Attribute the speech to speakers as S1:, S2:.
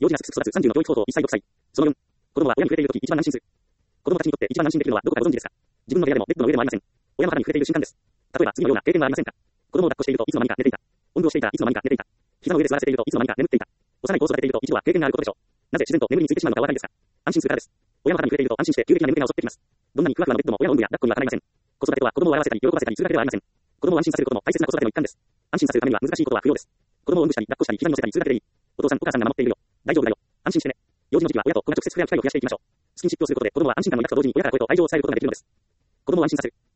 S1: 幼児がすくすく育つ30の教育方法1歳6歳。その4、子供は親に触れているとき一番安心する。子供たちにとって一番安心できるのはどこかご存知ですか？自分の部屋でもベッドの上でもありません。親の肌に触れている瞬間です。例えば次のような経験はありませんか？子供を抱っこしているといつの間にか寝ていた。おんぶをしていたらいつの間にか寝ていた。膝の上で座らせているといつの間にか眠っていた。幼い子を育てていると一度は経験があることでしょう。なぜ自然と眠りについてしまうのかお分かりですか？安心するからです。親の肌に触れていると安心して急激な眠気が襲ってきます。どんなにふわふわのベッドも親のおんぶや抱っこにはかないません。子育てとは子供を笑わせたり喜ばせたりするだけではありません。子供を安心させることも大切な子育ての一環です。安心させるためには難しいことは不要です。子供をおんぶしたり抱っこしたり膝に乗せたりするだけでいい。お父さんお母さんが守っているよ。大丈夫だよ。安心してね。幼児の時期は親と子が直接触れ合う機会を増やしていきましょう。スキンシップをすることで子供は安心感を抱くと同時に親から声と愛情を伝えることができるのです。子供を安心させる。